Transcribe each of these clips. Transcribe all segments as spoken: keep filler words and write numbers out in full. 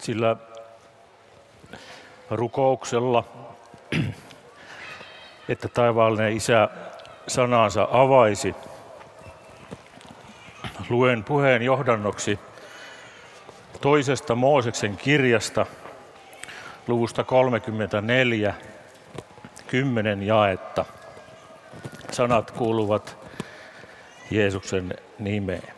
sillä rukouksella, että taivaallinen Isä sanansa avaisi, luen puheen johdannoksi toisesta Mooseksen kirjasta, luvusta kolmekymmentäneljä, kymmenen jaetta. Sanat kuuluvat Jeesuksen nimeen.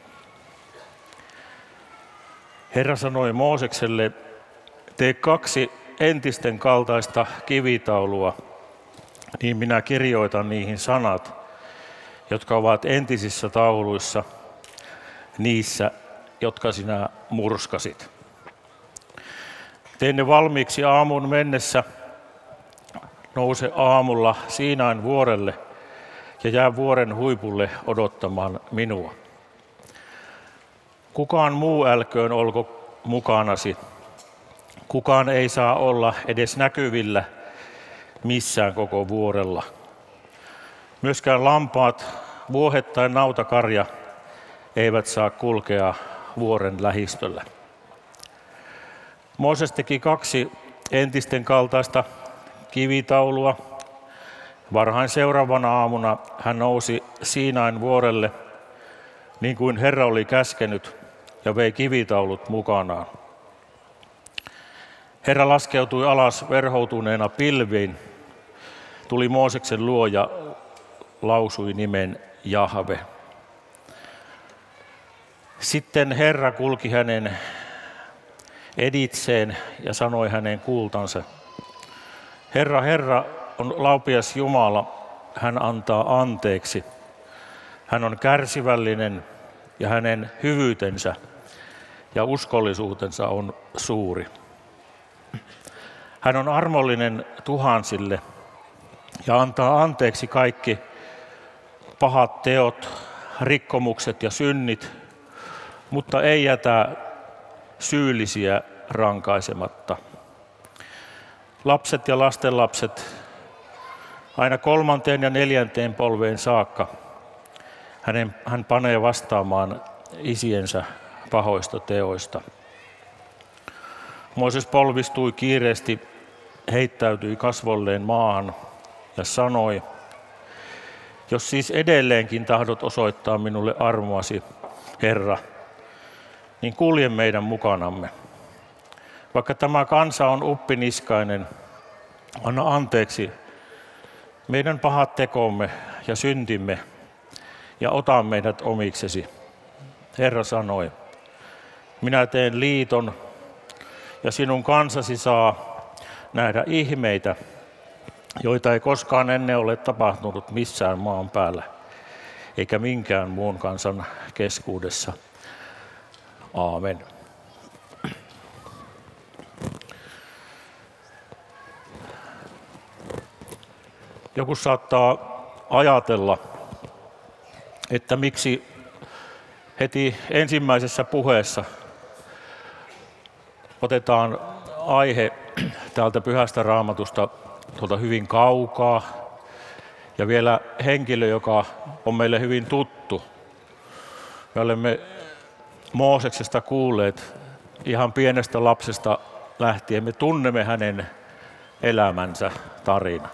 Herra sanoi Moosekselle, tee kaksi entisten kaltaista kivitaulua, niin minä kirjoitan niihin sanat, jotka ovat entisissä tauluissa, niissä, jotka sinä murskasit. Tein ne valmiiksi aamun mennessä, nouse aamulla Siinain vuorelle ja jää vuoren huipulle odottamaan minua. Kukaan muu älköön olko mukanasi. Kukaan ei saa olla edes näkyvillä missään koko vuorella. Myöskään lampaat, vuohet tai nautakarja eivät saa kulkea vuoren lähistöllä. Mooses teki kaksi entisten kaltaista kivitaulua. Varhain seuraavana aamuna hän nousi Siinain vuorelle, niin kuin Herra oli käskenyt, ja vei kivitaulut mukanaan. Herra laskeutui alas verhoutuneena pilviin, tuli Mooseksen luo ja lausui nimen Jahve. Sitten Herra kulki hänen editseen ja sanoi hänen kuultansa. Herra, Herra on laupias Jumala, hän antaa anteeksi. Hän on kärsivällinen ja hänen hyvyytensä ja uskollisuutensa on suuri. Hän on armollinen tuhansille ja antaa anteeksi kaikki pahat teot, rikkomukset ja synnit, mutta ei jätä syyllisiä rankaisematta. Lapset ja lastenlapset aina kolmanteen ja neljänteen polveen saakka hänen, hän panee vastaamaan isiensä pahoista teoista. Mooses polvistui kiireesti, heittäytyi kasvolleen maahan ja sanoi, jos siis edelleenkin tahdot osoittaa minulle armoasi, Herra, niin kulje meidän mukanamme. Vaikka tämä kansa on uppiniskainen, anna anteeksi meidän pahat tekomme ja syntimme ja ota meidät omiksesi. Herra sanoi, minä teen liiton ja sinun kansasi saa nähdä ihmeitä, joita ei koskaan ennen ole tapahtunut missään maan päällä, eikä minkään muun kansan keskuudessa. Aamen. Joku saattaa ajatella, että miksi heti ensimmäisessä puheessa otetaan aihe täältä Pyhästä Raamatusta tuolta hyvin kaukaa ja vielä henkilö, joka on meille hyvin tuttu. Me olemme Mooseksesta kuulleet ihan pienestä lapsesta lähtien. Me tunnemme hänen elämänsä tarina.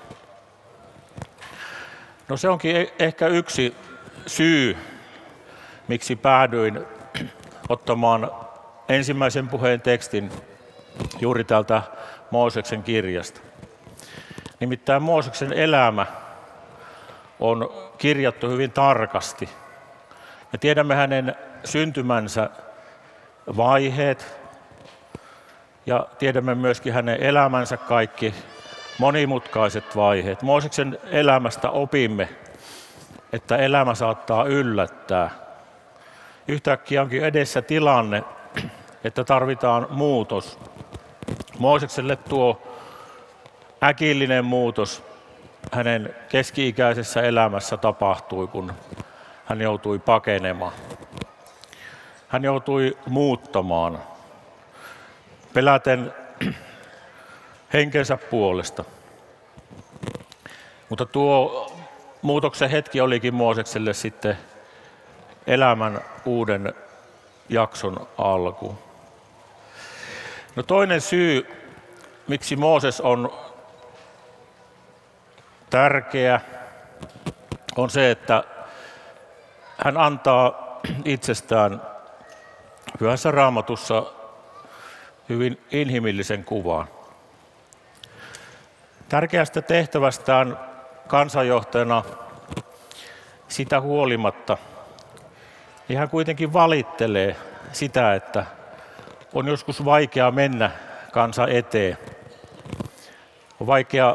No se onkin ehkä yksi syy, miksi päädyin ottamaan ensimmäisen puheen tekstin juuri täältä Mooseksen kirjasta. Nimittäin Mooseksen elämä on kirjattu hyvin tarkasti. Me tiedämme hänen syntymänsä vaiheet ja tiedämme myöskin hänen elämänsä kaikki monimutkaiset vaiheet. Mooseksen elämästä opimme, että elämä saattaa yllättää. Yhtäkkiä onkin edessä tilanne, että tarvitaan muutos. Moosekselle tuo äkillinen muutos hänen keski-ikäisessä elämässä tapahtui, kun hän joutui pakenemaan. Hän joutui muuttamaan, peläten henkensä puolesta. Mutta tuo muutoksen hetki olikin Moosekselle sitten elämän uuden jakson alku. No toinen syy, miksi Mooses on tärkeä, on se, että hän antaa itsestään Pyhässä Raamatussa hyvin inhimillisen kuvan. Tärkeästä tehtävästään kansanjohtajana sitä huolimatta, niin hän kuitenkin valittelee sitä, että on joskus vaikea mennä kansan eteen. On vaikea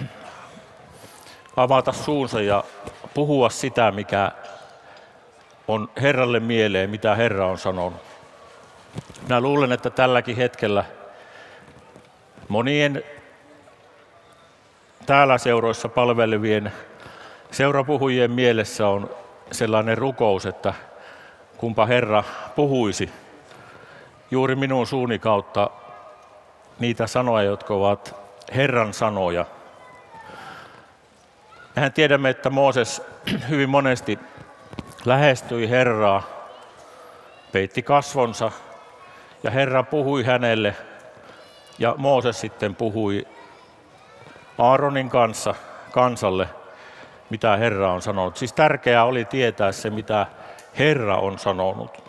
avata suunsa ja puhua sitä, mikä on Herralle mieleen, mitä Herra on sanonut. Minä luulen, että tälläkin hetkellä monien täällä seuroissa palvelevien seurapuhujien mielessä on sellainen rukous, että kumpa Herra puhuisi juuri minun suuni kautta niitä sanoja, jotka ovat Herran sanoja. Mehän tiedämme, että Mooses hyvin monesti lähestyi Herraa, peitti kasvonsa ja Herra puhui hänelle ja Mooses sitten puhui Aaronin kanssa kansalle, mitä Herra on sanonut. Siis tärkeää oli tietää se, mitä Herra on sanonut.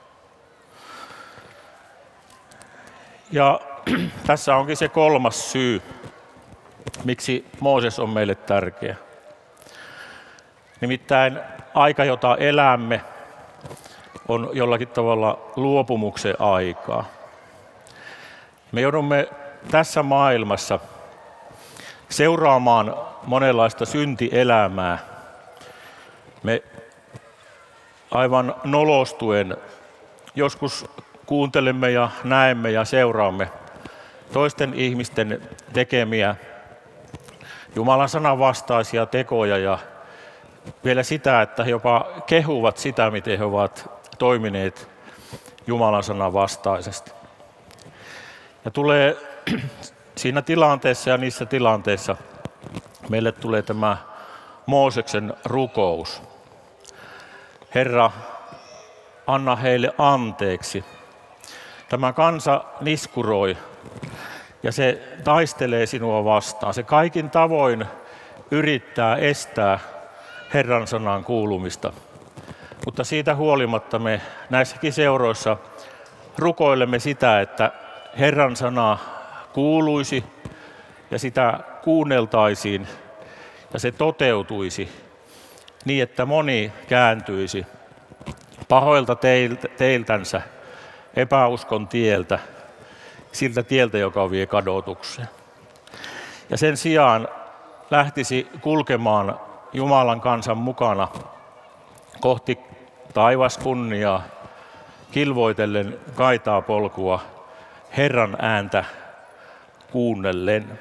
Ja tässä onkin se kolmas syy, miksi Mooses on meille tärkeä. Nimittäin aika, jota elämme, on jollakin tavalla luopumuksen aikaa. Me joudumme tässä maailmassa seuraamaan monenlaista syntielämää. Me aivan nolostuen joskus kuuntelemme ja näemme ja seuraamme toisten ihmisten tekemiä Jumalan sanan vastaisia tekoja ja vielä sitä, että he jopa kehuvat sitä, miten he ovat toimineet Jumalan sanan vastaisesti. Ja tulee siinä tilanteessa ja niissä tilanteissa meille tulee tämä Mooseksen rukous. Herra, anna heille anteeksi. Tämä kansa niskuroi ja se taistelee sinua vastaan. Se kaikin tavoin yrittää estää Herran sanan kuulumista. Mutta siitä huolimatta me näissäkin seuroissa rukoilemme sitä, että Herran sana kuuluisi ja sitä kuunneltaisiin ja se toteutuisi niin, että moni kääntyisi pahoilta teiltänsä, epäuskon tieltä, siltä tieltä, joka vie kadotukseen. Ja sen sijaan lähtisi kulkemaan Jumalan kansan mukana kohti taivaskunniaa, kilvoitellen kaitaa polkua Herran ääntä kuunnellen.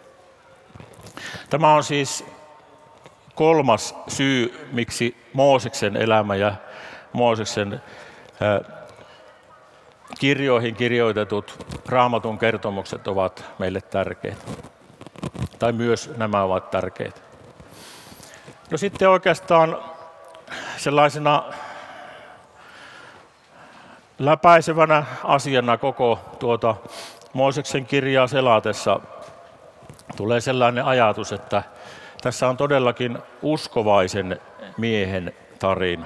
Tämä on siis kolmas syy, miksi Mooseksen elämä ja Mooseksen kirjoihin kirjoitetut Raamatun kertomukset ovat meille tärkeitä. Tai myös nämä ovat tärkeitä. No sitten oikeastaan sellaisena läpäisevänä asiana koko tuota Mooseksen kirjaa selatessa tulee sellainen ajatus, että tässä on todellakin uskovaisen miehen tarina.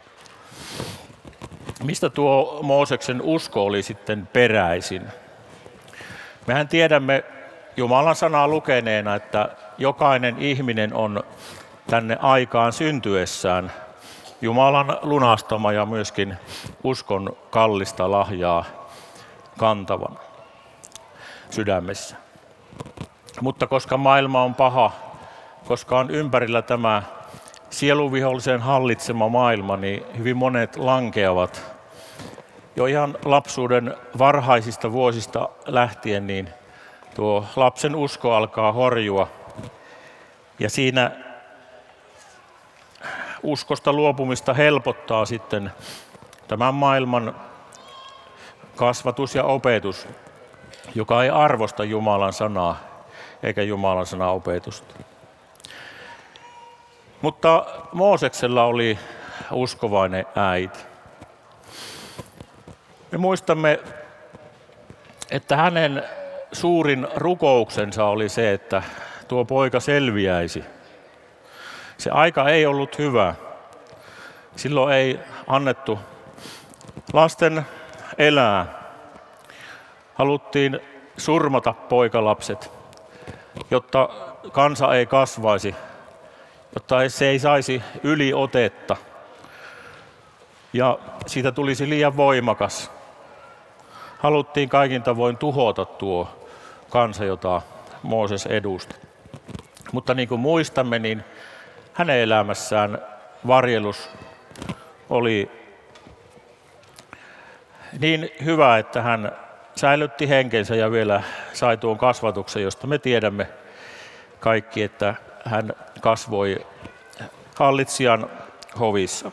Mistä tuo Mooseksen usko oli sitten peräisin? Mehän tiedämme Jumalan sanaa lukeneena, että jokainen ihminen on tänne aikaan syntyessään Jumalan lunastama ja myöskin uskon kallista lahjaa kantavan sydämessä. Mutta koska maailma on paha, koska on ympärillä tämä sieluvihollisen hallitsema maailma, niin hyvin monet lankeavat jo ihan lapsuuden varhaisista vuosista lähtien, niin tuo lapsen usko alkaa horjua. Ja siinä uskosta luopumista helpottaa sitten tämän maailman kasvatus ja opetus, joka ei arvosta Jumalan sanaa eikä Jumalan sanan opetusta. Mutta Mooseksella oli uskovainen äiti. Me muistamme, että hänen suurin rukouksensa oli se, että tuo poika selviäisi. Se aika ei ollut hyvä. Silloin ei annettu lasten elää. Haluttiin surmata poikalapset, jotta kansa ei kasvaisi, jotta se ei saisi yliotetta ja siitä tulisi liian voimakas. Haluttiin kaikin tavoin tuhota tuo kansa, jota Mooses edusti. Mutta niin kuin muistamme, niin hänen elämässään varjelus oli niin hyvä, että hän säilytti henkensä ja vielä sai tuon kasvatuksen, josta me tiedämme kaikki, että hän kasvoi hallitsijan hovissa.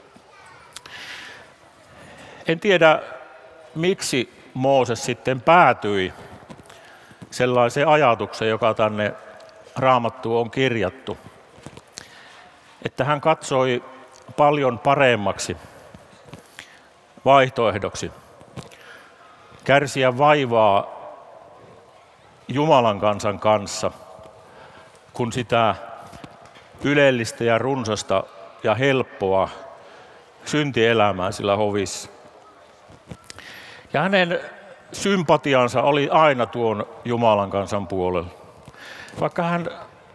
En tiedä, miksi Mooses sitten päätyi sellaiseen ajatukseen, joka tänne Raamattuun on kirjattu, että hän katsoi paljon paremmaksi vaihtoehdoksi kärsiä vaivaa Jumalan kansan kanssa, kun sitä ylellistä ja runsasta ja helppoa syntielämää sillä hovissa. Ja hänen sympatiansa oli aina tuon Jumalan kansan puolella. Vaikka hän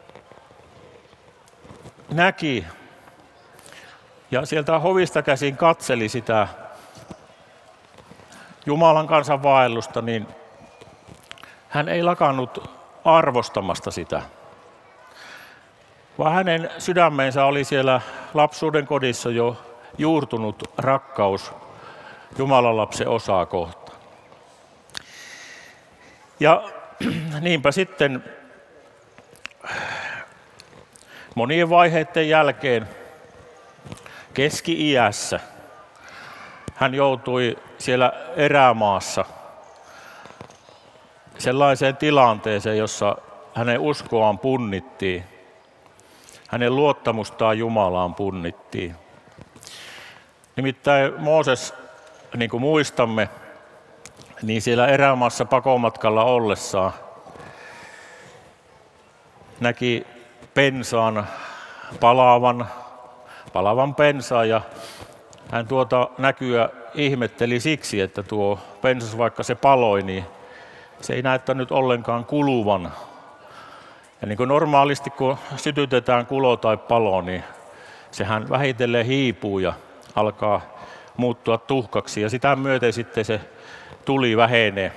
näki ja sieltä hovista käsin katseli sitä Jumalan kansan vaellusta, niin hän ei lakannut arvostamasta sitä. Vaan hänen sydämeensä oli siellä lapsuuden kodissa jo juurtunut rakkaus Jumalan lapsen osaa kohtaan. Ja niinpä sitten monien vaiheiden jälkeen keski-iässä hän joutui siellä erämaassa sellaiseen tilanteeseen, jossa hänen uskoaan punnittiin, hänen luottamustaan Jumalaan punnittiin. Nimittäin Mooses, niin kuin muistamme, niin siellä erämaassa pakomatkalla ollessaan näki pensaan palavan, palavan pensaan ja hän tuota näkyä ihmetteli siksi, että tuo pensas, vaikka se paloi, niin se ei näyttänyt ollenkaan kuluvan. Ja niin kuin normaalisti, kun sytytetään kulo tai palo, niin sehän vähitellen hiipuu ja alkaa muuttua tuhkaksi. Ja sitä myöten sitten se tuli vähenee.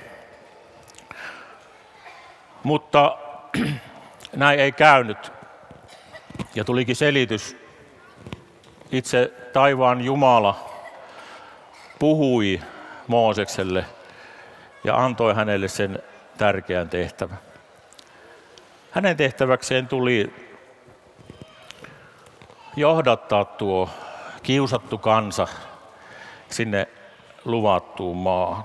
Mutta näin ei käynyt. Ja tulikin selitys. Itse taivaan Jumala puhui Moosekselle ja antoi hänelle sen tärkeän tehtävän. Hänen tehtäväkseen tuli johdattaa tuo kiusattu kansa sinne luvattuun maahan.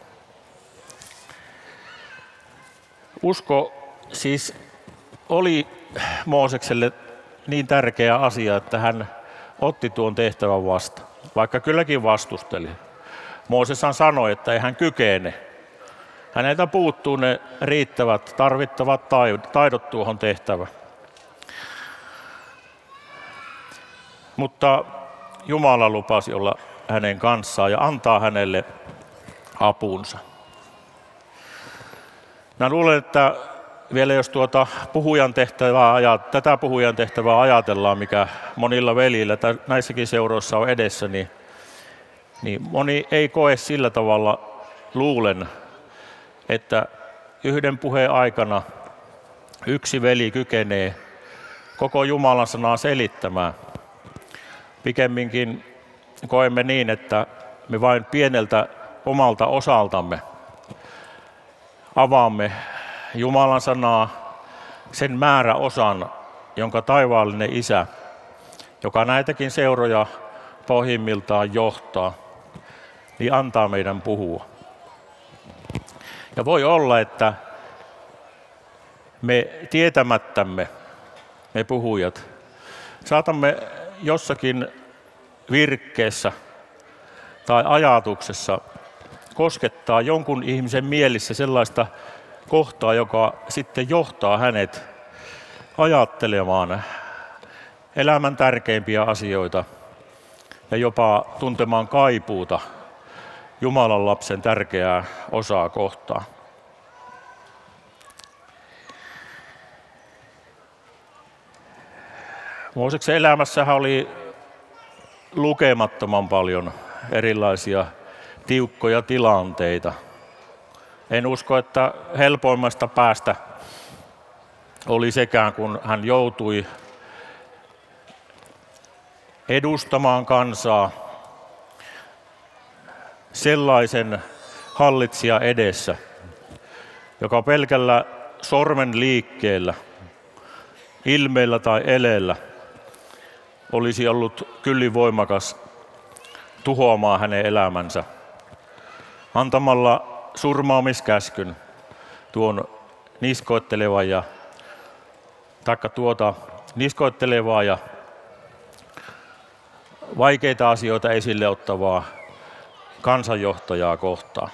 Usko siis oli Moosekselle niin tärkeä asia, että hän otti tuon tehtävän vastaan, vaikka kylläkin vastusteli. Mooseshan sanoi, että ei hän kykene. Häneltä puuttuu ne riittävät, tarvittavat taidot tuohon tehtävään. Mutta Jumala lupasi olla hänen kanssaan ja antaa hänelle apunsa. Mä luulen, että vielä jos tuota puhujan tehtävää, tätä puhujan tehtävää ajatellaan, mikä monilla veljillä tai näissäkin seuroissa on edessä, niin, niin moni ei koe sillä tavalla, luulen, että yhden puheen aikana yksi veli kykenee koko Jumalan sanaa selittämään. Pikemminkin koemme niin, että me vain pieneltä omalta osaltamme avaamme Jumalan sanaa sen määräosan, jonka taivaallinen Isä, joka näitäkin seuroja pohjimmiltaan johtaa, niin antaa meidän puhua. Ja voi olla, että me tietämättämme, me puhujat, saatamme jossakin virkkeessä tai ajatuksessa koskettaa jonkun ihmisen mielissä sellaista kohtaa, joka sitten johtaa hänet ajattelemaan elämän tärkeimpiä asioita ja jopa tuntemaan kaipuuta Jumalan lapsen tärkeää osaa kohtaan. Mooseksen elämässähän oli lukemattoman paljon erilaisia tiukkoja tilanteita. En usko, että helpoimmasta päästä oli sekään, kun hän joutui edustamaan kansaa sellaisen hallitsija edessä, joka pelkällä sormen liikkeellä, ilmeellä tai eleellä olisi ollut kyllin voimakas tuhoamaan hänen elämänsä antamalla surmaamiskäskyn tuon niskoittelevan ja taikka tuota niskoittelevaa ja vaikeita asioita esille ottavaa kansanjohtajaa kohtaan.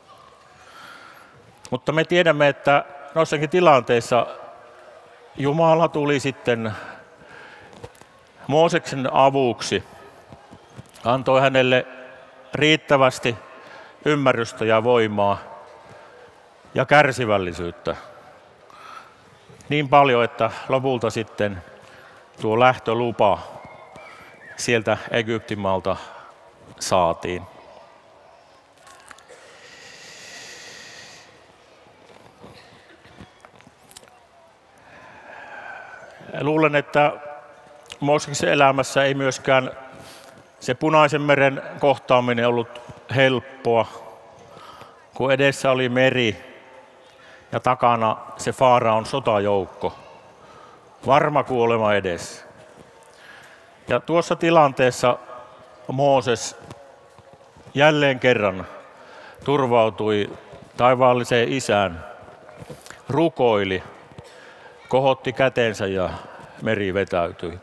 Mutta me tiedämme, että noissakin tilanteissa Jumala tuli sitten Mooseksen avuksi, antoi hänelle riittävästi ymmärrystä ja voimaa ja kärsivällisyyttä. Niin paljon, että lopulta sitten tuo lähtölupa sieltä Egyptimaalta saatiin. Luulen, että Mooseksen elämässä ei myöskään se Punaisen meren kohtaaminen ollut helppoa, kun edessä oli meri ja takana se Faaraon sotajoukko. Varma kuolema edessä. Ja tuossa tilanteessa Mooses jälleen kerran turvautui taivaalliseen Isään, rukoili, kohotti käteensä ja meri vetäytyi.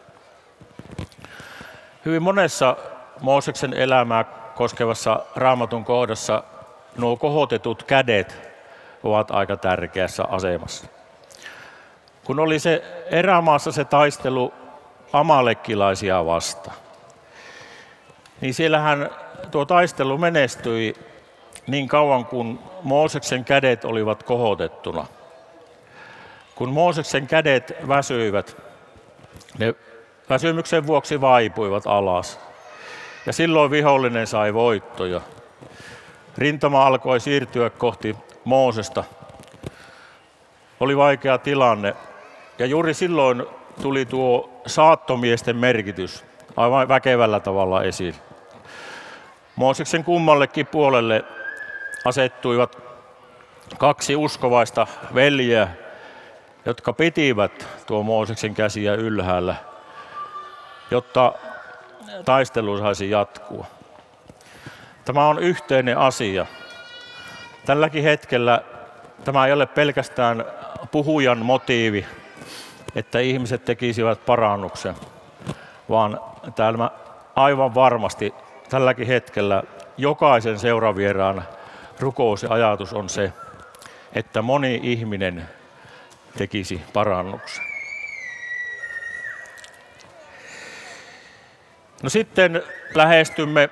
Hyvin monessa Mooseksen elämää koskevassa Raamatun kohdassa nuo kohotetut kädet ovat aika tärkeässä asemassa. Kun oli se erämaassa se taistelu amalekkilaisia vastaan, niin siellähän tuo taistelu menestyi niin kauan kuin Mooseksen kädet olivat kohotettuna. Kun Mooseksen kädet väsyivät, ne väsymyksen vuoksi vaipuivat alas. Ja silloin vihollinen sai voittoja. Rintama alkoi siirtyä kohti Moosesta. Oli vaikea tilanne. Ja juuri silloin tuli tuo saattomiesten merkitys aivan väkevällä tavalla esiin. Mooseksen kummallekin puolelle asettuivat kaksi uskovaista veljeä, jotka pitivät tuo Mooseksen käsiä ylhäällä, jotta taistelu saisi jatkua. Tämä on yhteinen asia. Tälläkin hetkellä tämä ei ole pelkästään puhujan motiivi, että ihmiset tekisivät parannuksen, vaan tämä aivan varmasti tälläkin hetkellä jokaisen seuravieraan rukous ja ajatus on se, että moni ihminen tekisi parannuksen. No sitten lähestymme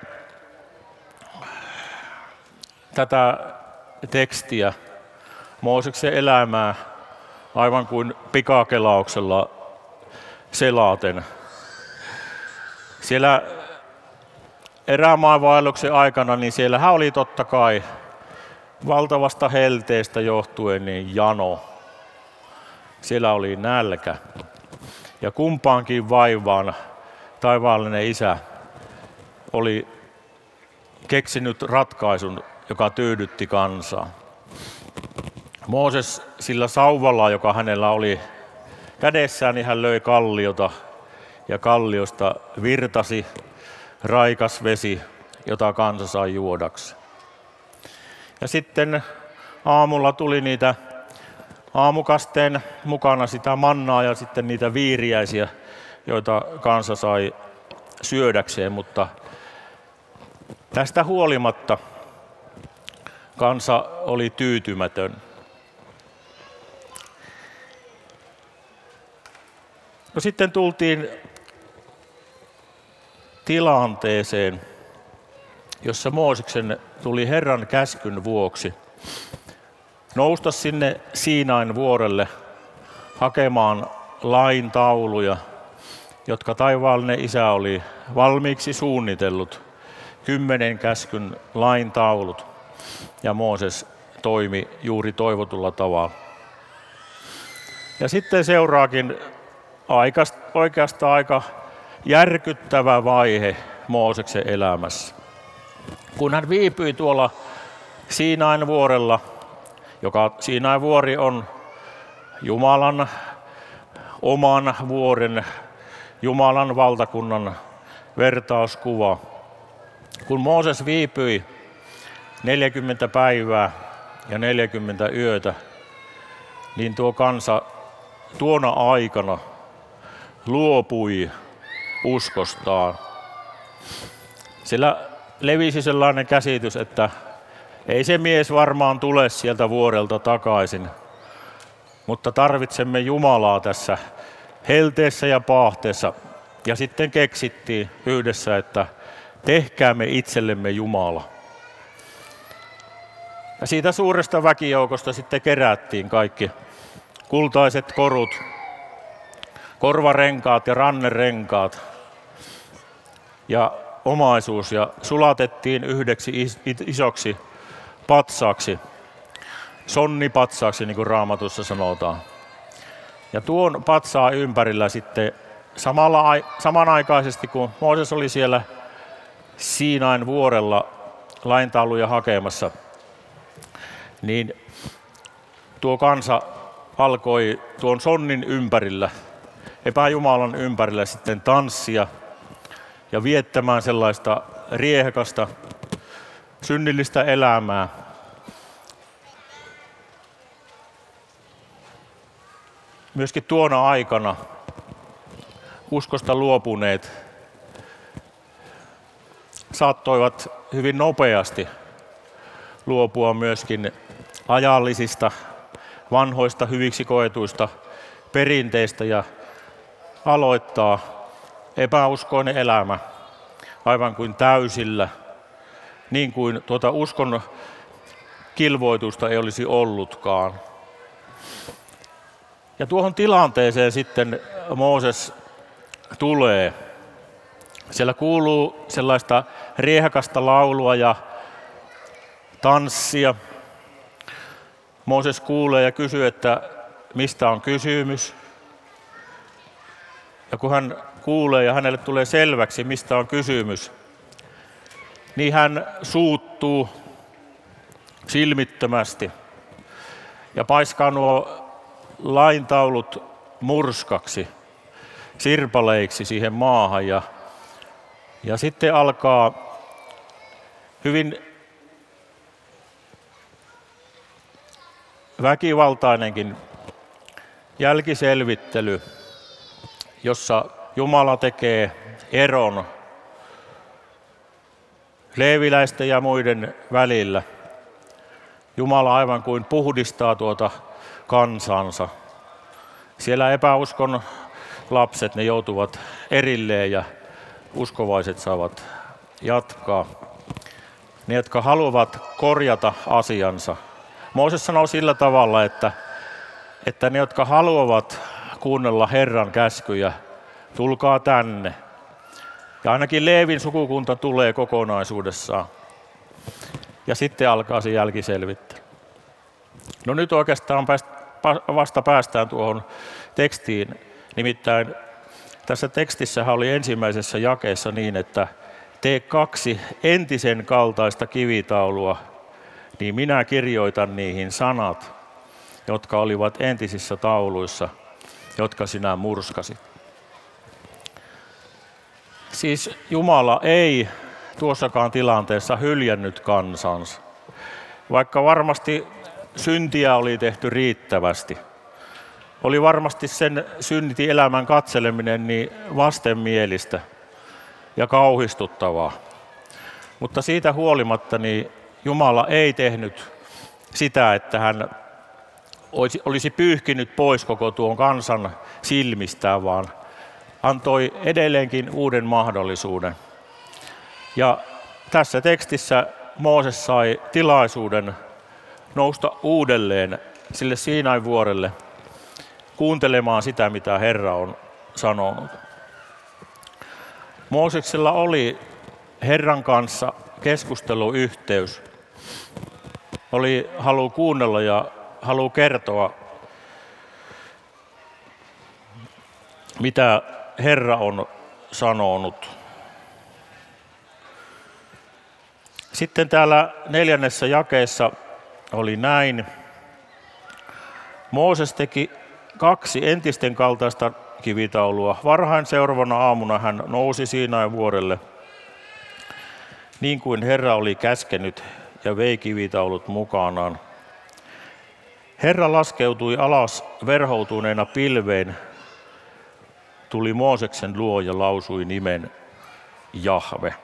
tätä tekstiä, Mooseksen elämää, aivan kuin pikakelauksella selaten. Siellä erämaavaelluksen aikana, niin siellähän oli totta kai valtavasta helteestä johtuen niin jano. Siellä oli nälkä. Ja kumpaankin vaivaan taivaallinen Isä oli keksinyt ratkaisun, joka tyydytti kansaa. Mooses sillä sauvalla, joka hänellä oli kädessään, niin hän löi kalliota ja kalliosta virtasi raikas vesi, jota kansa sai juodaksi. Ja sitten aamulla tuli niitä aamukasteen mukana sitä mannaa ja sitten niitä viiriäisiä, joita kansa sai syödäkseen, mutta tästä huolimatta kansa oli tyytymätön. No sitten tultiin tilanteeseen, jossa Mooseksen tuli Herran käskyn vuoksi nousta sinne Siinain vuorelle hakemaan lain tauluja, jotka taivaallinen Isä oli valmiiksi suunnitellut, kymmenen käskyn lain taulut, ja Mooses toimi juuri toivotulla tavalla. Ja sitten seuraakin oikeastaan aika järkyttävä vaihe Mooseksen elämässä. Kun hän viipyi tuolla Siinain vuorella, joka Siinain vuori on Jumalan oman vuoren, Jumalan valtakunnan vertauskuva. Kun Mooses viipyi neljäkymmentä päivää ja neljäkymmentä yötä, niin tuo kansa tuona aikana luopui uskostaan. Sillä levisi sellainen käsitys, että ei se mies varmaan tule sieltä vuorelta takaisin, mutta tarvitsemme Jumalaa tässä helteessä ja paahteessa. Ja sitten keksittiin yhdessä, että tehkäämme itsellemme Jumala. Ja siitä suuresta väkijoukosta sitten kerättiin kaikki kultaiset korut, korvarenkaat ja rannerenkaat ja omaisuus ja sulatettiin yhdeksi isoksi patsaaksi, sonnipatsaaksi niin kuin Raamatussa sanotaan. Ja tuon patsaan ympärillä sitten samalla, samanaikaisesti kun Mooses oli siellä Siinain vuorella laintauluja hakemassa, niin tuo kansa alkoi tuon sonnin ympärillä, epäjumalan ympärillä sitten tanssia ja viettämään sellaista riehakasta, synnillistä elämää. Myöskin tuona aikana uskosta luopuneet saattoivat hyvin nopeasti luopua myöskin ajallisista, vanhoista, hyviksi koetuista perinteistä ja aloittaa epäuskoinen elämä aivan kuin täysillä, niin kuin tuota uskon kilvoitusta ei olisi ollutkaan. Ja tuohon tilanteeseen sitten Mooses tulee. Siellä kuuluu sellaista riehakasta laulua ja tanssia. Mooses kuulee ja kysyy, että mistä on kysymys. Ja kun hän kuulee ja hänelle tulee selväksi, mistä on kysymys, niin hän suuttuu silmittömästi ja paiskaa nuo laintaulut murskaksi, sirpaleiksi siihen maahan. Ja, ja sitten alkaa hyvin väkivaltainenkin jälkiselvittely, jossa Jumala tekee eron leeviläisten ja muiden välillä. Jumala aivan kuin puhdistaa tuota kansansa. Siellä epäuskon lapset, ne joutuvat erilleen ja uskovaiset saavat jatkaa. Ne, jotka haluavat korjata asiansa. Mooses sanoo sillä tavalla, että, että ne, jotka haluavat kuunnella Herran käskyjä, tulkaa tänne. Ja ainakin Leevin sukukunta tulee kokonaisuudessaan. Ja sitten alkaa se jälkiselvittely. No nyt oikeastaan vasta päästään tuohon tekstiin. Nimittäin tässä tekstissähän oli ensimmäisessä jakeessa niin, että tee kaksi entisen kaltaista kivitaulua, niin minä kirjoitan niihin sanat, jotka olivat entisissä tauluissa, jotka sinä murskasit. Siis Jumala ei tuossakaan tilanteessa hyljännyt kansansa, vaikka varmasti syntiä oli tehty riittävästi. Oli varmasti sen synniti elämän katseleminen niin vastenmielistä ja kauhistuttavaa. Mutta siitä huolimatta niin Jumala ei tehnyt sitä, että hän olisi pyyhkinyt pois koko tuon kansan silmistään, vaan antoi edelleenkin uuden mahdollisuuden. Ja tässä tekstissä Mooses sai tilaisuuden nousta uudelleen sille Siinain vuorelle kuuntelemaan sitä, mitä Herra on sanonut. Mooseksella oli Herran kanssa keskusteluyhteys. Oli halu kuunnella ja halu kertoa, mitä Herra on sanonut. Sitten täällä neljännessä jakeessa oli näin. Mooses teki kaksi entisten kaltaista kivitaulua. Varhain seuraavana aamuna hän nousi Siinain vuorelle, niin kuin Herra oli käskenyt, ja vei kivitaulut mukanaan. Herra laskeutui alas verhoutuneena pilveen, tuli Mooseksen luo ja lausui nimen Jahve.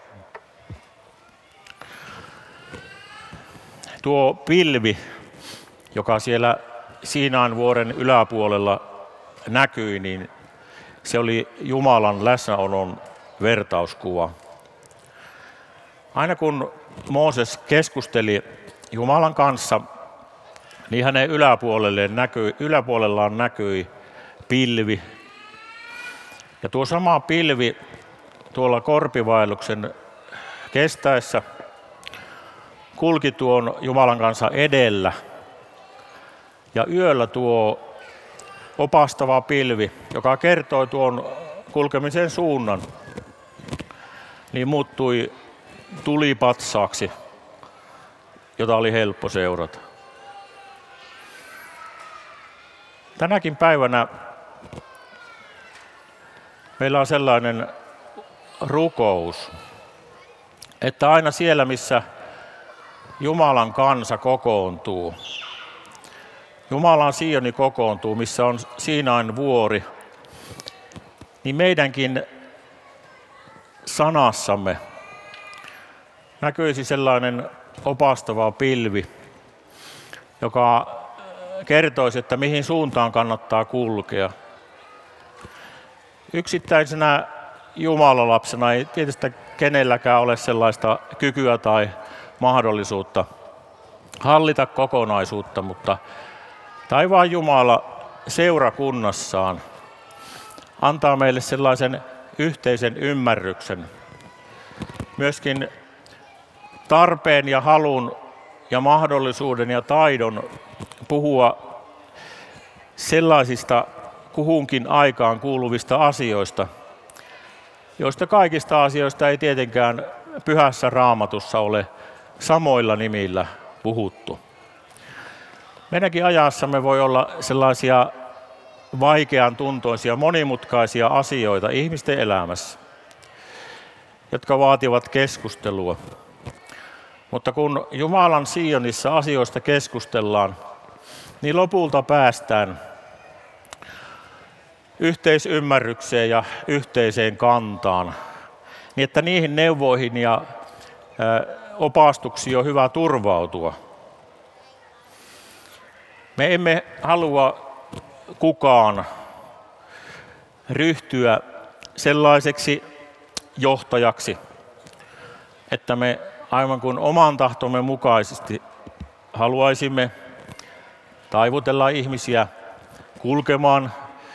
Tuo pilvi, joka siellä Siinain vuoren yläpuolella näkyi, niin se oli Jumalan läsnäolon vertauskuva. Aina kun Mooses keskusteli Jumalan kanssa, niin hänen yläpuolelleen näkyi, yläpuolellaan näkyi pilvi. Ja tuo sama pilvi tuolla korpivaelluksen kestäessä kulki tuon Jumalan kanssa edellä. Ja yöllä tuo opastava pilvi, joka kertoi tuon kulkemisen suunnan, niin muuttui tulipatsaaksi, jota oli helppo seurata. Tänäkin päivänä meillä on sellainen rukous, että aina siellä, missä Jumalan kansa kokoontuu, Jumalan Sioni kokoontuu, missä on Siinain vuori, niin meidänkin sanassamme näkyisi sellainen opastava pilvi, joka kertoisi, että mihin suuntaan kannattaa kulkea. Yksittäisenä Jumalalapsena ei tietysti kenelläkään ole sellaista kykyä tai mahdollisuutta hallita kokonaisuutta, mutta taivaan Jumala seurakunnassaan antaa meille sellaisen yhteisen ymmärryksen, myöskin tarpeen ja halun ja mahdollisuuden ja taidon puhua sellaisista kuhunkin aikaan kuuluvista asioista, joista kaikista asioista ei tietenkään Pyhässä Raamatussa ole samoilla nimillä puhuttu. Meidänkin ajassamme voi olla sellaisia vaikean tuntoisia, monimutkaisia asioita ihmisten elämässä, jotka vaativat keskustelua. Mutta kun Jumalan Sionissa asioista keskustellaan, niin lopulta päästään yhteisymmärrykseen ja yhteiseen kantaan, niin että niihin neuvoihin ja opastuksiin on hyvä turvautua. Me emme halua kukaan ryhtyä sellaiseksi johtajaksi, että me aivan kuin oman tahtomme mukaisesti haluaisimme taivutella ihmisiä kulkemaan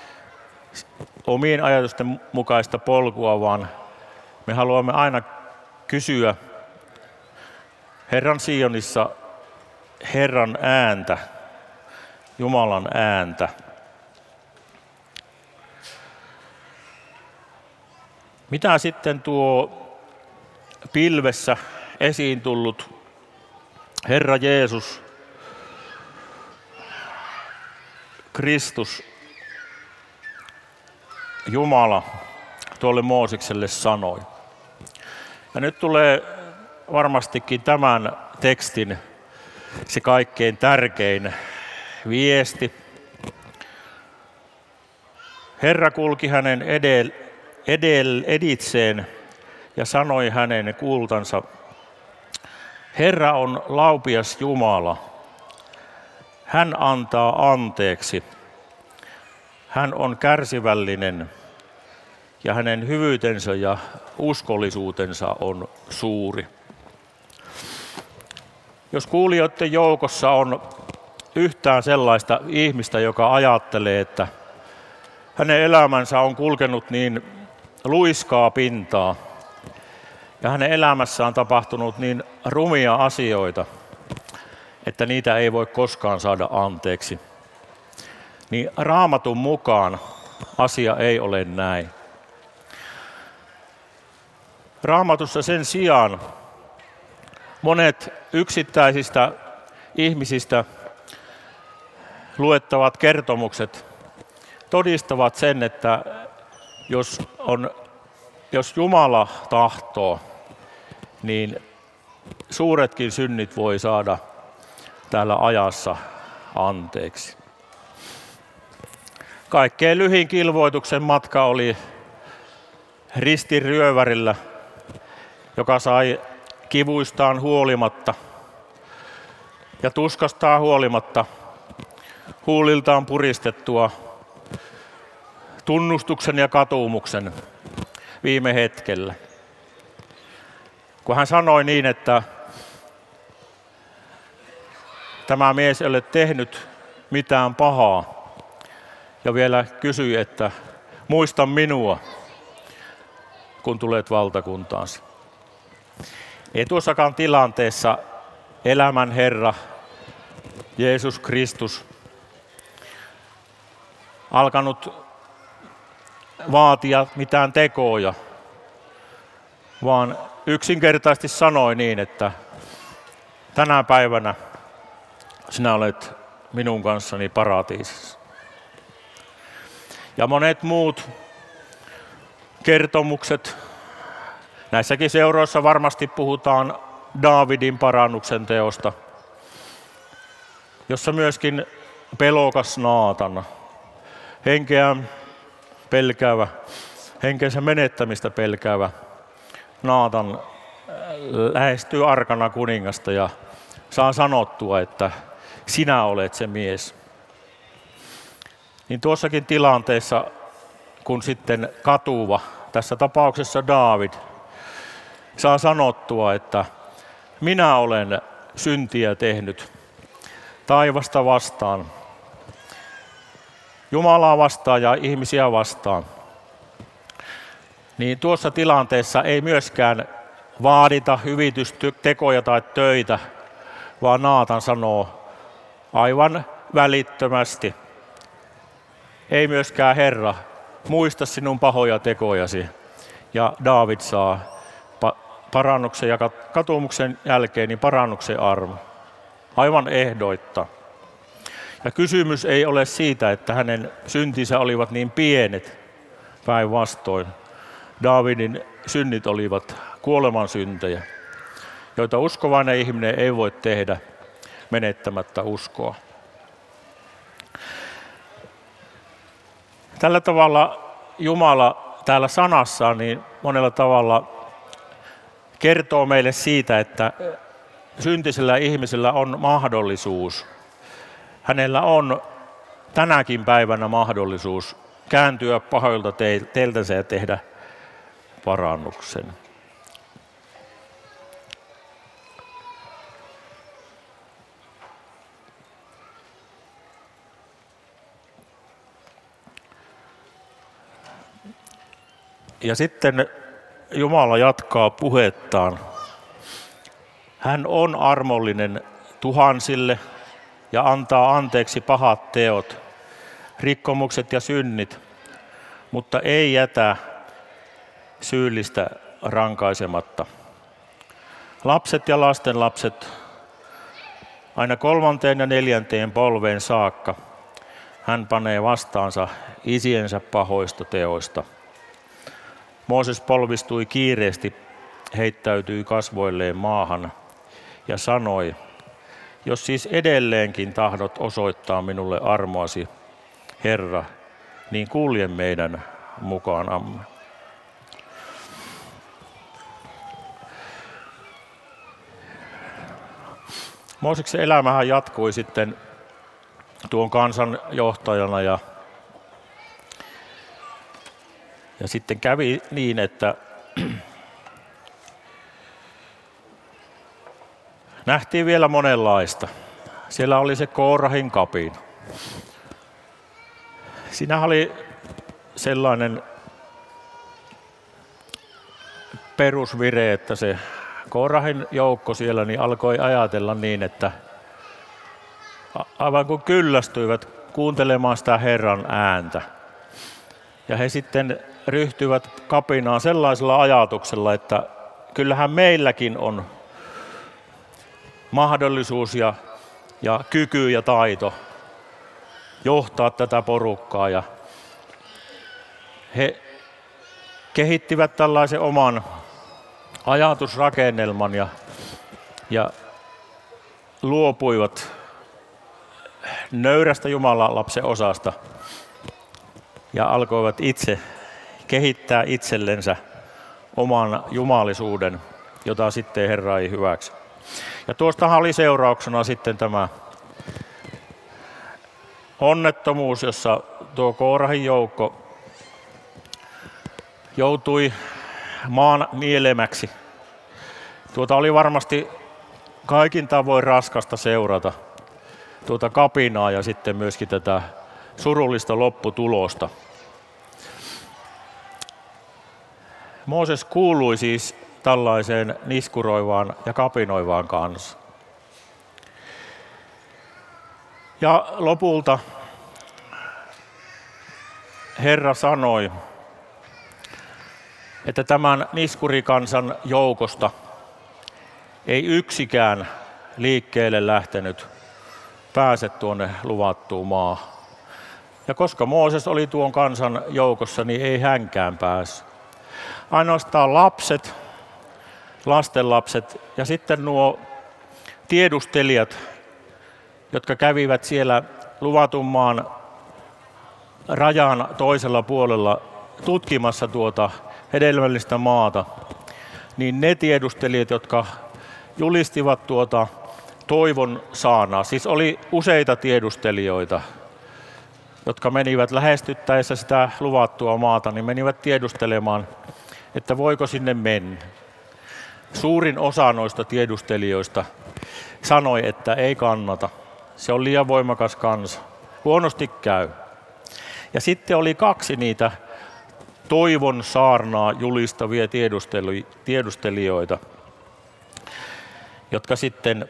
omien ajatusten mukaista polkua, vaan me haluamme aina kysyä Herran Sionissa Herran ääntä, Jumalan ääntä. Mitä sitten tuo pilvessä esiin tullut Herra Jeesus, Kristus, Jumala tuolle Moosekselle sanoi? Ja nyt tulee varmastikin tämän tekstin se kaikkein tärkein viesti. Herra kulki hänen edel, edel, editseen ja sanoi hänen kuultansa, Herra on laupias Jumala. Hän antaa anteeksi. Hän on kärsivällinen ja hänen hyvyytensä ja uskollisuutensa on suuri. Jos kuulijoiden joukossa on yhtään sellaista ihmistä, joka ajattelee, että hänen elämänsä on kulkenut niin luiskaa pintaa ja hänen elämässään on tapahtunut niin rumia asioita, että niitä ei voi koskaan saada anteeksi, niin Raamatun mukaan asia ei ole näin. Raamatussa sen sijaan monet yksittäisistä ihmisistä luettavat kertomukset todistavat sen, että jos, on, jos Jumala tahtoo, niin suuretkin synnit voi saada täällä ajassa anteeksi. Kaikkein lyhin kilvoituksen matka oli ristin ryövärillä, joka sai kivuistaan huolimatta ja tuskastaan huolimatta huuliltaan puristettua tunnustuksen ja katuumuksen viime hetkellä. Kun hän sanoi niin, että tämä mies ei ole tehnyt mitään pahaa ja vielä kysyi, että muista minua, kun tulet valtakuntaansi. Ei tuossakaan tilanteessa elämän Herra Jeesus Kristus alkanut vaatia mitään tekoja, vaan yksinkertaisesti sanoi niin, että tänä päivänä sinä olet minun kanssani paratiisissa. Ja monet muut kertomukset, näissäkin seuroissa varmasti puhutaan Daavidin parannuksen teosta, jossa myöskin pelokas Naatan, henkeä pelkäävä, henkensä menettämistä pelkäävä Naatan lähestyy arkana kuningasta ja saa sanottua, että sinä olet se mies. Niin tuossakin tilanteessa, kun sitten katuva, tässä tapauksessa Daavid, saa sanottua, että minä olen syntiä tehnyt taivasta vastaan, Jumalaa vastaan ja ihmisiä vastaan, niin tuossa tilanteessa ei myöskään vaadita hyvitystekoja tai töitä, vaan Naatan sanoo aivan välittömästi, ei myöskään Herra, muista sinun pahoja tekojasi. Ja Daavid saa parannuksen ja katumuksen jälkeen niin parannuksen armo. Aivan ehdoitta. Ja kysymys ei ole siitä, että hänen syntinsä olivat niin pienet, päinvastoin. Daavidin synnit olivat kuoleman syntejä, joita uskovainen ihminen ei voi tehdä menettämättä uskoa. Tällä tavalla Jumala täällä sanassaan niin monella tavalla kertoo meille siitä, että syntisellä ihmisellä on mahdollisuus. Hänellä on tänäkin päivänä mahdollisuus kääntyä pahoilta teiltänsä ja tehdä parannuksen. Ja sitten Jumala jatkaa puhettaan. Hän on armollinen tuhansille ja antaa anteeksi pahat teot, rikkomukset ja synnit, mutta ei jätä syyllistä rankaisematta. Lapset ja lastenlapset aina kolmanteen ja neljänteen polveen saakka hän panee vastaansa isiensä pahoista teoista. Mooses polvistui kiireesti, heittäytyi kasvoilleen maahan ja sanoi, jos siis edelleenkin tahdot osoittaa minulle armoasi, Herra, niin kulje meidän mukanamme. Mooseksen elämähän jatkui sitten tuon kansan johtajana ja, ja sitten kävi niin, että nähtiin vielä monenlaista. Siellä oli se Koorahin kapina. Siinä oli sellainen perusvire, että se Koorahin joukko siellä niin alkoi ajatella niin, että aivan kun kyllästyivät kuuntelemaan sitä Herran ääntä. Ja he sitten ryhtyivät kapinaan sellaisella ajatuksella, että kyllähän meilläkin on mahdollisuus ja, ja kyky ja taito johtaa tätä porukkaa. Ja he kehittivät tällaisen oman ajatusrakennelman ja, ja luopuivat nöyrästä Jumalan lapsen osasta ja alkoivat itse kehittää itsellensä oman jumalisuuden, jota sitten Herra ei hyväksy. Ja tuostahan oli seurauksena sitten tämä onnettomuus, jossa tuo Koorahin joukko joutui maan nielemäksi. Tuota oli varmasti kaikin tavoin raskasta seurata tuota kapinaa ja sitten myöskin tätä surullista lopputulosta. Mooses kuului siis tällaiseen niskuroivaan ja kapinoivaan kansaan. Ja lopulta Herra sanoi, että tämän niskurikansan joukosta ei yksikään liikkeelle lähtenyt pääse tuonne luvattuun maahan. Ja koska Mooses oli tuon kansan joukossa, niin ei hänkään päässyt. Ainoastaan lapset, lastenlapset ja sitten nuo tiedustelijat, jotka kävivät siellä luvatun maan rajan toisella puolella tutkimassa tuota hedelmällistä maata, niin ne tiedustelijat, jotka julistivat tuota toivon saanaa, siis oli useita tiedustelijoita, jotka menivät lähestyttäessä sitä luvattua maata, niin menivät tiedustelemaan, että voiko sinne mennä. Suurin osa noista tiedustelijoista sanoi, että ei kannata. Se on liian voimakas kansa. Huonosti käy. Ja sitten oli kaksi niitä toivon saarnaa julistavia tiedustelijoita, jotka sitten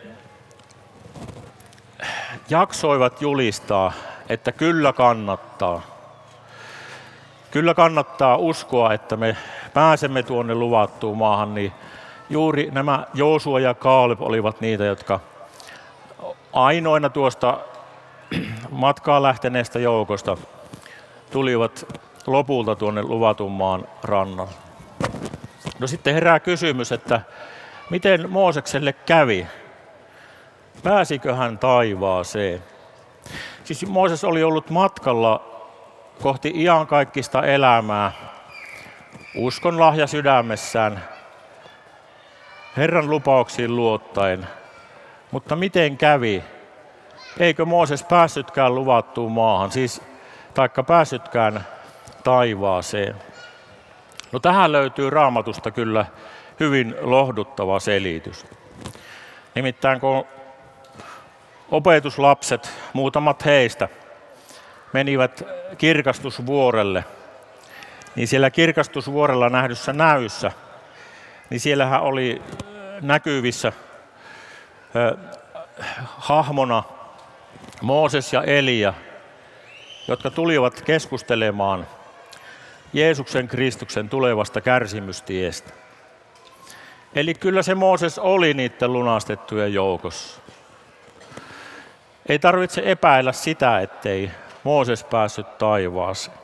jaksoivat julistaa, että kyllä kannattaa. Kyllä kannattaa uskoa, että me pääsemme tuonne luvattuun maahan, niin juuri nämä Joosua ja Kaaleb olivat niitä, jotka ainoina tuosta matkaan lähteneestä joukosta tulivat lopulta tuonne luvatun maan rannalle. No sitten herää kysymys, että miten Moosekselle kävi? Pääsikö hän taivaaseen? Siis Mooses oli ollut matkalla kohti iankaikkista elämää, uskon lahja sydämessään, Herran lupauksiin luottaen. Mutta miten kävi? Eikö Mooses päässytkään luvattuun maahan, siis taikka päässytkään taivaaseen? No tähän löytyy Raamatusta kyllä hyvin lohduttava selitys. Nimittäin kun opetuslapset, muutamat heistä, menivät kirkastusvuorelle, niin siellä kirkastusvuorella nähdyssä näyssä, niin siellähän oli näkyvissä äh, hahmona Mooses ja Elia, jotka tulivat keskustelemaan Jeesuksen Kristuksen tulevasta kärsimystiestä. Eli kyllä se Mooses oli niiden lunastettujen joukossa. Ei tarvitse epäillä sitä, ettei Mooses päässyt taivaaseen.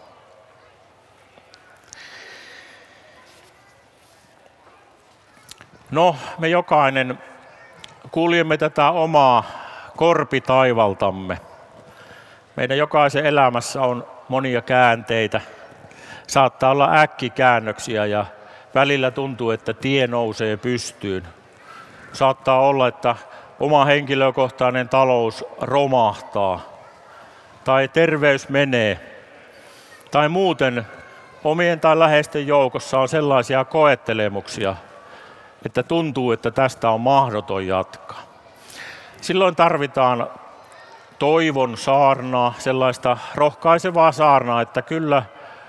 No, me jokainen kuljemme tätä omaa korpitaivaltamme. Meidän jokaisen elämässä on monia käänteitä. Saattaa olla äkkikäännöksiä ja välillä tuntuu, että tie nousee pystyyn. Saattaa olla, että oma henkilökohtainen talous romahtaa, tai terveys menee, tai muuten omien tai läheisten joukossa on sellaisia koettelemuksia, että tuntuu, että tästä on mahdoton jatkaa. Silloin tarvitaan toivon saarnaa, sellaista rohkaisevaa saarnaa, että kyllä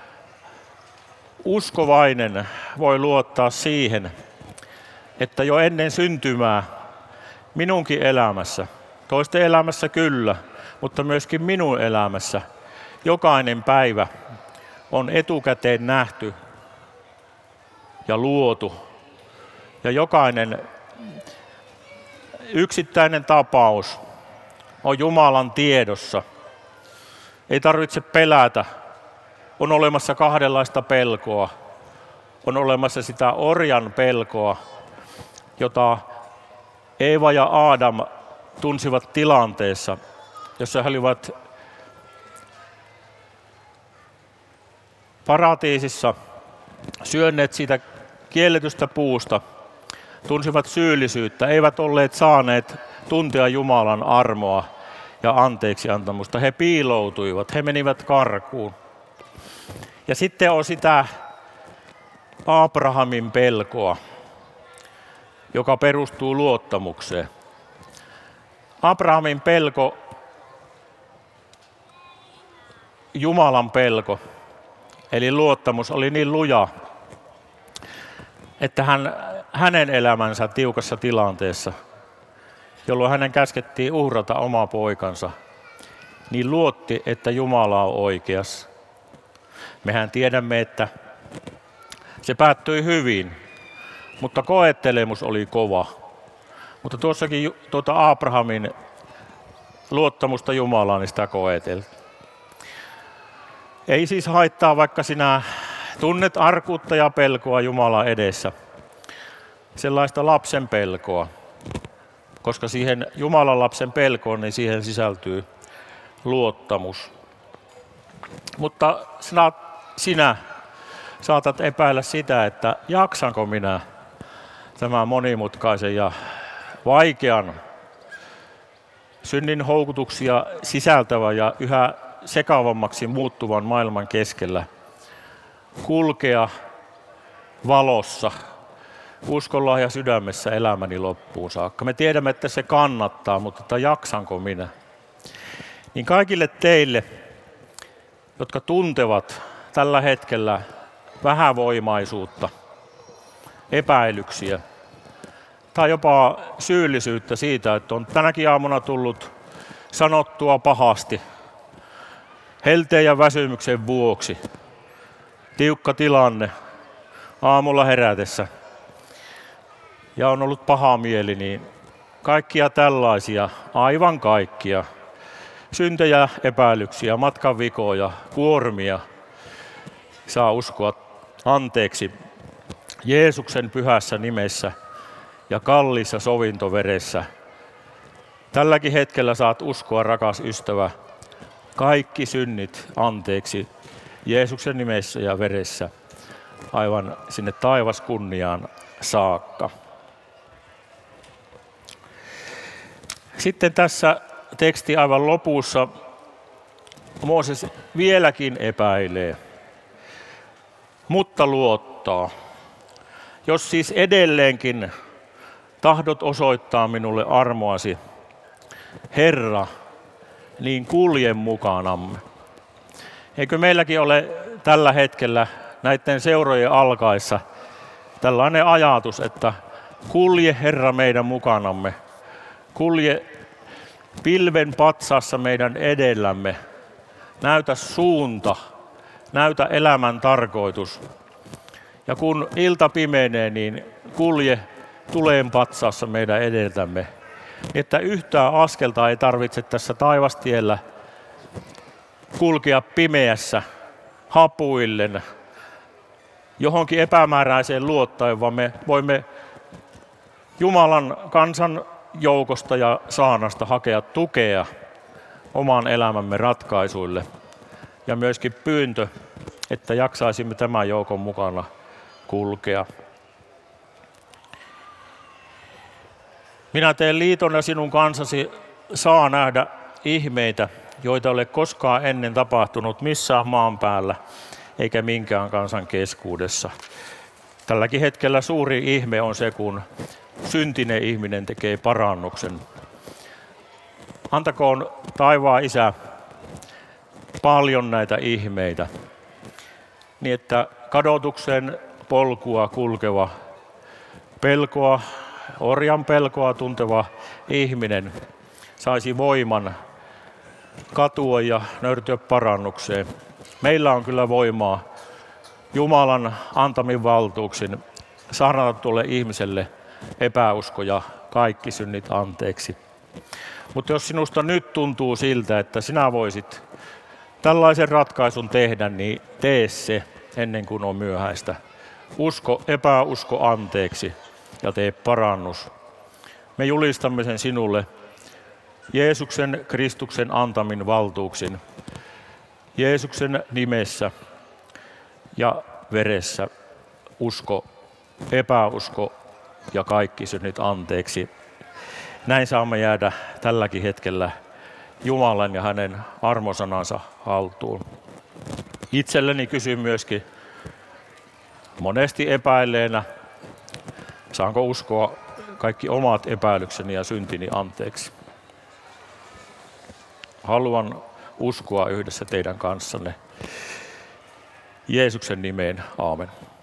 uskovainen voi luottaa siihen, että jo ennen syntymää minunkin elämässä, toisten elämässä kyllä, mutta myöskin minun elämässä, jokainen päivä on etukäteen nähty ja luotu. Ja jokainen yksittäinen tapaus on Jumalan tiedossa. Ei tarvitse pelätä. On olemassa kahdenlaista pelkoa. On olemassa sitä orjan pelkoa, jota Eeva ja Aadam tunsivat tilanteessa, jossa he olivat paratiisissa syöneet siitä kielletystä puusta, tunsivat syyllisyyttä, eivät olleet saaneet tuntea Jumalan armoa ja anteeksiantamusta. He piiloutuivat, he menivät karkuun. Ja sitten on sitä Abrahamin pelkoa, joka perustuu luottamukseen. Abrahamin pelko, Jumalan pelko, eli luottamus oli niin luja, että hän, hänen elämänsä tiukassa tilanteessa, jolloin hänen käskettiin uhrata oma poikansa, niin luotti, että Jumala on oikeassa. Mehän tiedämme, että se päättyi hyvin, mutta koettelemus oli kova. Mutta tuossakin tuota Abrahamin luottamusta Jumalaan, niin sitä koeteltiin. Ei siis haittaa, vaikka sinä tunnet arkuutta ja pelkoa Jumalan edessä. Sellaista lapsen pelkoa, koska siihen Jumalan lapsen pelkoon, niin siihen sisältyy luottamus. Mutta sinä, sinä saatat epäillä sitä, että jaksanko minä tämän monimutkaisen ja vaikean, synnin houkutuksia sisältävän ja yhä sekavammaksi muuttuvan maailman keskellä kulkea valossa, uskolla ja sydämessä elämäni loppuun saakka. Me tiedämme, että se kannattaa, mutta että jaksanko minä? Niin kaikille teille, jotka tuntevat tällä hetkellä vähävoimaisuutta, epäilyksiä tai jopa syyllisyyttä siitä, että on tänäkin aamuna tullut sanottua pahasti helteen ja väsymyksen vuoksi, tiukka tilanne aamulla herätessä ja on ollut paha mieli, niin kaikkia tällaisia, aivan kaikkia, syntejä, epäilyksiä, matkan vikoja, kuormia saa uskoa anteeksi Jeesuksen pyhässä nimessä ja kalliissa sovintoveressä. Tälläkin hetkellä saat uskoa, rakas ystävä, kaikki synnit anteeksi Jeesuksen nimessä ja veressä aivan sinne taivaskunniaan saakka. Sitten tässä teksti aivan lopussa Mooses vieläkin epäilee, mutta luottaa. Jos siis edelleenkin tahdot osoittaa minulle armoasi, Herra, niin kulje mukanamme. Eikö meilläkin ole tällä hetkellä näiden seurojen alkaessa tällainen ajatus, että kulje Herra meidän mukanamme, kulje pilven patsaassa meidän edellämme, näytä suunta, näytä elämän tarkoitus. Ja kun ilta pimenee, niin kulje tuleen patsaassa meidän edeltämme, niin että yhtään askelta ei tarvitse tässä taivastiellä kulkea pimeässä, hapuillen, johonkin epämääräiseen luottaen, vaan me voimme Jumalan kansan joukosta ja saanasta hakea tukea oman elämämme ratkaisuille. Ja myöskin pyyntö, että jaksaisimme tämän joukon mukana kulkea. Minä teen liiton ja sinun kanssasi saa nähdä ihmeitä, joita ei ole koskaan ennen tapahtunut missään maan päällä eikä minkään kansan keskuudessa. Tälläkin hetkellä suuri ihme on se, kun syntinen ihminen tekee parannuksen. Antakoon taivaan Isä paljon näitä ihmeitä, niin että kadotuksen polkua kulkeva, pelkoa, orjan pelkoa tunteva ihminen saisi voiman katua ja nöyrtyä parannukseen. Meillä on kyllä voimaa Jumalan antamin valtuuksin saarnata tuolle ihmiselle epäusko ja kaikki synnit anteeksi. Mutta jos sinusta nyt tuntuu siltä, että sinä voisit tällaisen ratkaisun tehdä, niin tee se ennen kuin on myöhäistä. Usko epäusko anteeksi ja tee parannus. Me julistamme sen sinulle Jeesuksen Kristuksen antamin valtuuksin. Jeesuksen nimessä ja veressä usko, epäusko ja kaikki synnit anteeksi. Näin saamme jäädä tälläkin hetkellä Jumalan ja hänen armosanansa haltuun. Itselleni kysyn myöskin monesti epäilleenä, saanko uskoa kaikki omat epäilykseni ja syntini anteeksi. Haluan uskoa yhdessä teidän kanssanne. Jeesuksen nimeen, aamen.